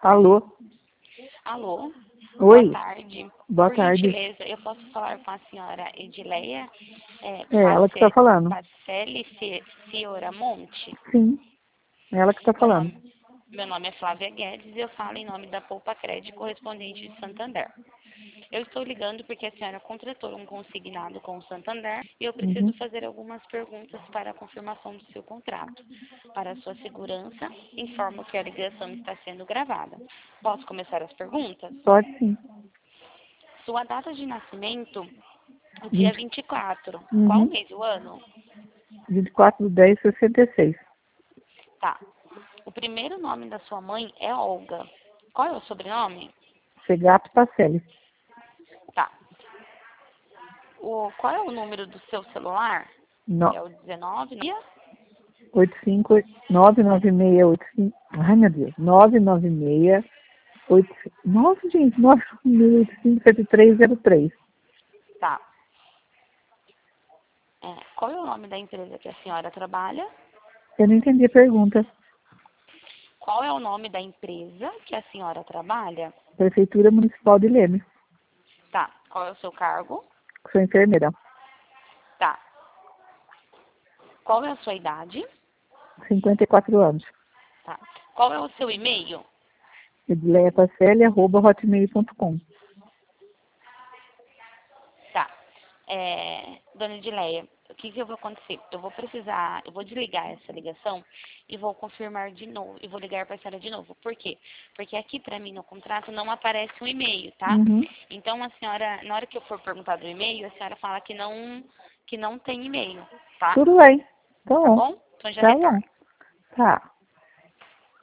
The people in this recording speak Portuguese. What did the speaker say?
Alô? Alô? Oi? Boa tarde. Boa Por tarde. gentileza, eu posso falar com a senhora Edileia Ela que está falando. Pacelli Fioramonte? Sim, é ela que está Meu falando. nome, meu nome é Flávia Guedes e eu falo em nome da Poupa Crédito correspondente de Santander. Eu estou ligando porque a senhora contratou um consignado com o Santander e eu preciso fazer algumas perguntas para a confirmação do seu contrato. Para a sua segurança, informo que a ligação está sendo gravada. Posso começar as perguntas? Pode sim. Sua data de nascimento, dia 24. Qual o Uhum. mês e o ano? 24/10/66. Tá. O primeiro nome da sua mãe é Olga. Qual é o sobrenome? Segato Pacelli. Tá. Qual é o número do seu celular? No, É o 19, né? 85 99685. Ai, meu Deus. 996 9, gente, 996857303. Tá. Qual é o nome da empresa que a senhora trabalha? Eu não entendi a pergunta. Qual é o nome da empresa que a senhora trabalha? Prefeitura Municipal de Leme. Tá. Qual é o seu cargo? Sou enfermeira. Tá. Qual é a sua idade? 54 anos. Tá. Qual é o seu e-mail? edileiapacelli@hotmail.com. Tá. Dona Edileia, o que vai acontecer? Eu vou desligar essa ligação e vou confirmar de novo, e vou ligar para a senhora de novo. Por quê? Porque aqui para mim no contrato não aparece um e-mail, tá? Uhum. Então a senhora, na hora que eu for perguntar do e-mail, a senhora fala que não tem e-mail, tá? Tudo bem. Tá Tá bom. bom? Então já Tá bom. retorno. Tá.